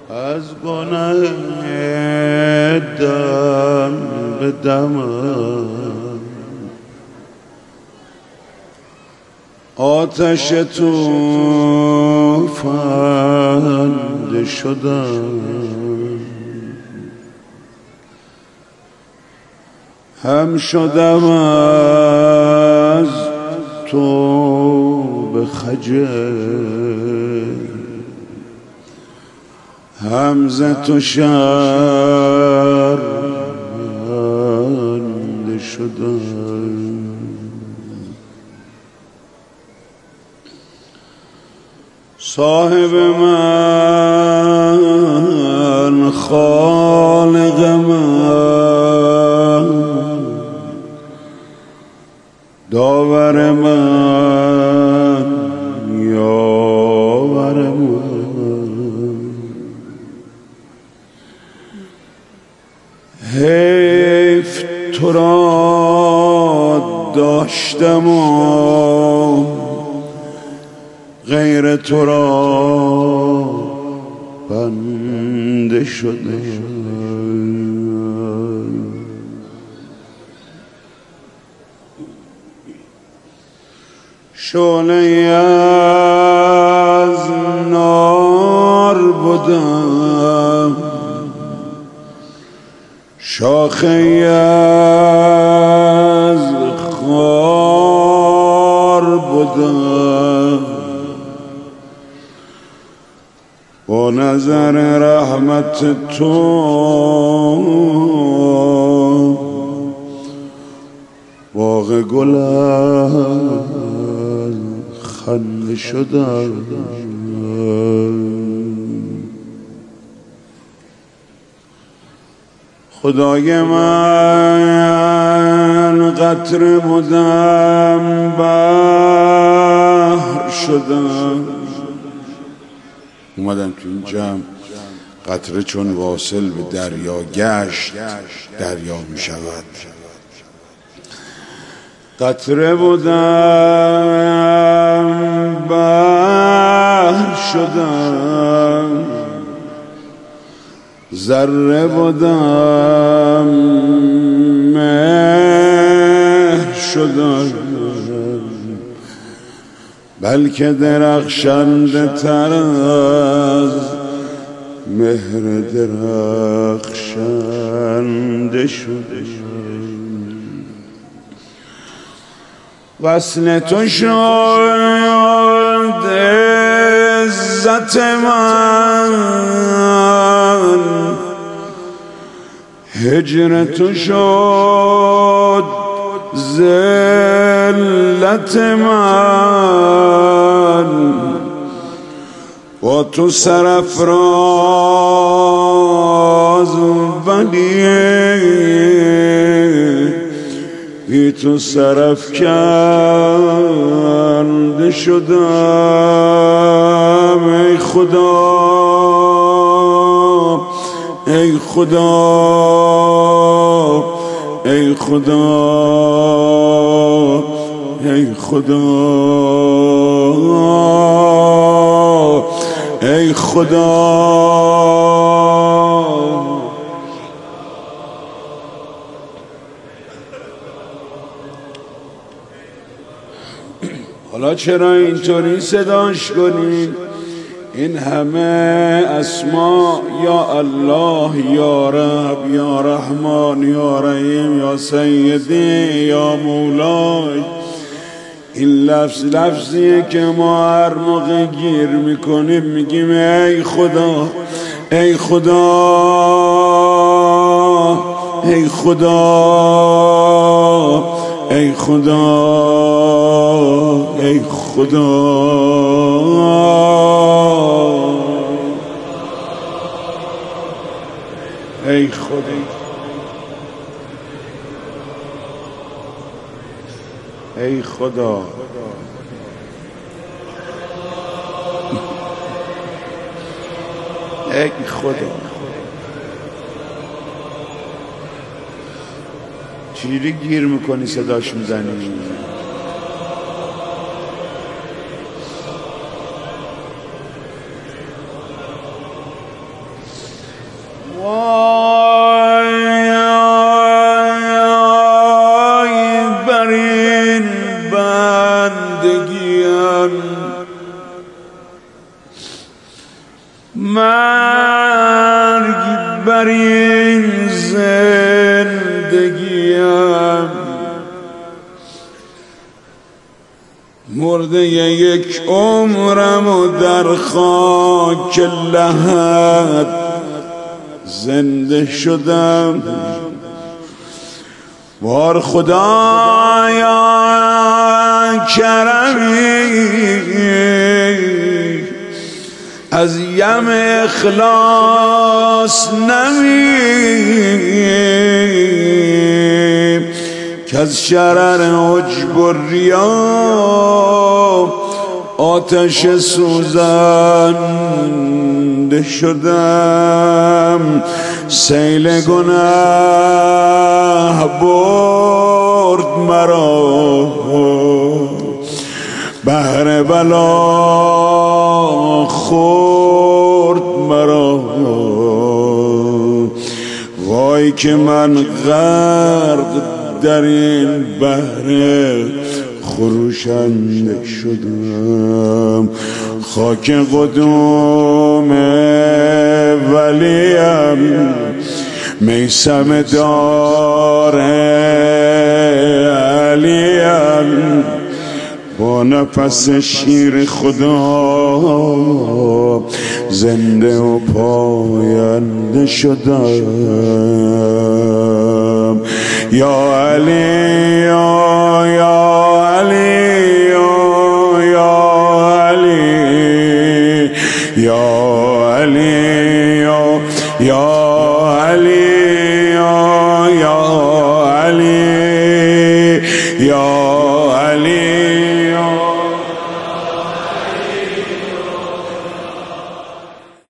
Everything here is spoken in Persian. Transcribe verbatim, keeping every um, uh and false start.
از گناه دم به دمم آتش توفنده شدم، هم شدم از تو به خجل، هم ز تو شرمنده شدم. صاحب من، خالق من، داور من، یاور من، حیف تو را داشتم و غیر تو را بنده شده. شعله از نار بودم، شاخه از خار بودم، با نظر رحمت تو باغ گلم خنده شدم. خدای من، قطره بودم بحر شدم. اومدم تو این جمع، قطره چون واصل به دریا گشت دریا می شود. قطره بودم بحر شدم، ذره بودم مهر شدم، بلکه درخشنده تر از مهر درخشنده شده. وصل تو شد عزت من، هجر تو شد ذلت من، با تو سرافراز ولی بی تو سرافکنده شدم. ای خدا، ای خدا، ای خدا، ای خدا، ای خدا. حالا چرا اینطوری صداش کنین؟ این همه اسما، یا الله، یا رب، یا رحمان، یا رحیم، یا سیدی، یا مولای، این لفظ لفظیه که ما هر موقع گیر میکنیم میگیم ای خدا، ای خدا، ای خدا، ای خدا، ای خدا. ای خدا، ای خدا، ای خدا. چجوری گیر میکنی صداش میزنی؟ وای بر این بندگیم، مرگ بر این زندگیم، مرده یک عمرم و در خاک لحد زنده شدم. بار خدایا کرمی از یم اخلاص نمی که از شرر عجب و ریا آتش سوزنده شدم. سیل گناه برد مرا، بحر بلا خورد مرا. وای که من غرق در این بحر خروشنده شدم. خاک قدوم ولیم، میسم دار علیم، با نفس شیر خدا زنده و پاینده شدم. یا علی یا یا علی یا یا علی یا علی یا یا علی یا یا علی یا